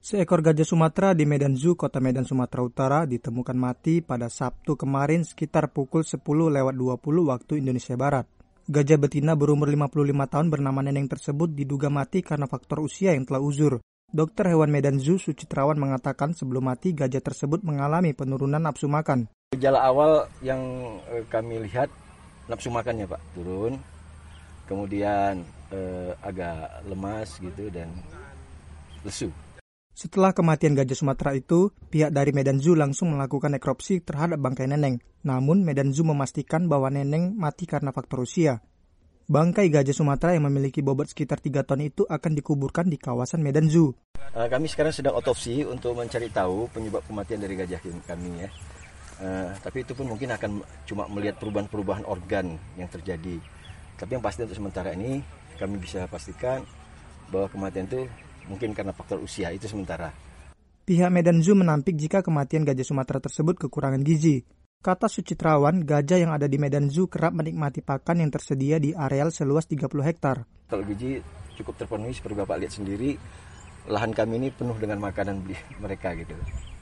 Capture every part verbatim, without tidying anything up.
Seekor gajah Sumatera di Medan Zoo, Kota Medan, Sumatera Utara ditemukan mati pada Sabtu kemarin sekitar pukul sepuluh lewat dua puluh waktu Indonesia Barat. Gajah betina berumur lima puluh lima tahun bernama Neneng tersebut diduga mati karena faktor usia yang telah uzur. Dokter hewan Medan Zoo Sucitrawan mengatakan sebelum mati gajah tersebut mengalami penurunan nafsu makan. Gejala awal yang kami lihat nafsu makannya Pak turun, kemudian eh, agak lemas gitu dan lesu. Setelah kematian gajah Sumatera itu, pihak dari Medan Zoo langsung melakukan nekropsi terhadap bangkai Neneng. Namun, Medan Zoo memastikan bahwa Neneng mati karena faktor usia. Bangkai gajah Sumatera yang memiliki bobot sekitar tiga ton itu akan dikuburkan di kawasan Medan Zoo. Uh, kami sekarang sedang otopsi untuk mencari tahu penyebab kematian dari gajah kami ya. Uh, tapi itu pun mungkin akan cuma melihat perubahan-perubahan organ yang terjadi. Tapi yang pasti untuk sementara ini kami bisa pastikan bahwa kematian itu mungkin karena faktor usia, itu sementara. Pihak Medan Zoo menampik jika kematian gajah Sumatera tersebut kekurangan gizi. Kata Sucitrawan, gajah yang ada di Medan Zoo kerap menikmati pakan yang tersedia di areal seluas tiga puluh hektar. Kalau gizi cukup terpenuhi, seperti Bapak lihat sendiri, lahan kami ini penuh dengan makanan mereka gitu.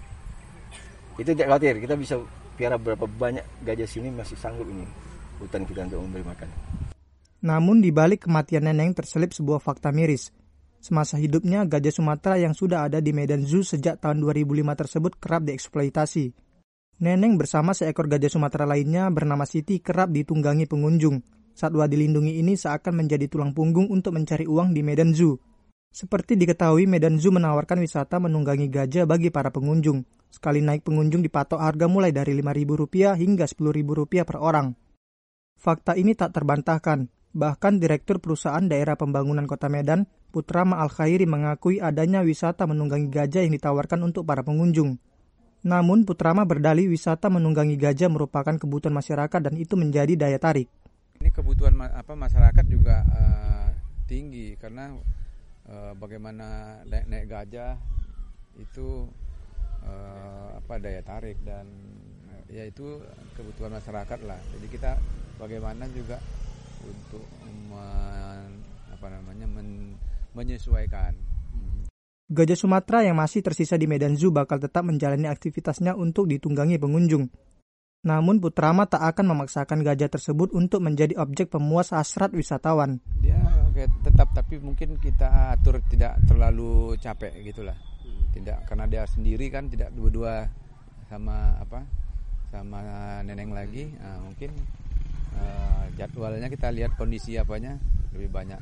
Itu tidak khawatir, kita bisa piara berapa banyak gajah sini masih sanggup ini hutan kita untuk memberi makan. Namun di balik kematian Neneng terselip sebuah fakta miris. Semasa hidupnya, gajah Sumatera yang sudah ada di Medan Zoo sejak tahun dua ribu lima tersebut kerap dieksploitasi. Neneng bersama seekor gajah Sumatera lainnya bernama Siti kerap ditunggangi pengunjung. Satwa dilindungi ini seakan menjadi tulang punggung untuk mencari uang di Medan Zoo. Seperti diketahui, Medan Zoo menawarkan wisata menunggangi gajah bagi para pengunjung. Sekali naik pengunjung dipatok harga mulai dari lima ribu rupiah hingga sepuluh ribu rupiah per orang. Fakta ini tak terbantahkan. Bahkan Direktur Perusahaan Daerah Pembangunan Kota Medan, Putrama Al-Khairi mengakui adanya wisata menunggangi gajah yang ditawarkan untuk para pengunjung. Namun Putrama berdalih wisata menunggangi gajah merupakan kebutuhan masyarakat dan itu menjadi daya tarik. Ini kebutuhan apa masyarakat juga uh, tinggi karena uh, bagaimana naik, naik gajah itu uh, apa daya tarik dan uh, ya itu kebutuhan masyarakat lah. Jadi kita bagaimana juga untuk men, apa namanya men, menyesuaikan. Gajah Sumatera yang masih tersisa di Medan Zoo bakal tetap menjalani aktivitasnya untuk ditunggangi pengunjung. Namun Putrama tak akan memaksakan gajah tersebut untuk menjadi objek pemuas hasrat wisatawan. Dia okay, tetap tapi mungkin kita atur tidak terlalu capek gitulah. Tidak karena dia sendiri kan tidak dua-dua sama apa sama Neneng lagi. Nah, mungkin Uh, jadwalnya kita lihat kondisi apanya lebih banyak.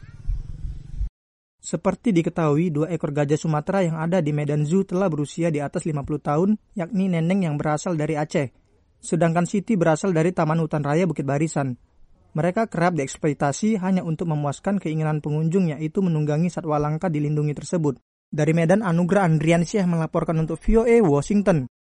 Seperti diketahui, dua ekor gajah Sumatera yang ada di Medan Zoo telah berusia di atas lima puluh tahun, yakni Neneng yang berasal dari Aceh, sedangkan Siti berasal dari Taman Hutan Raya Bukit Barisan. Mereka kerap dieksploitasi hanya untuk memuaskan keinginan pengunjung, yaitu menunggangi satwa langka dilindungi tersebut. Dari Medan, Anugrah Andriansyah melaporkan untuk V O A Washington.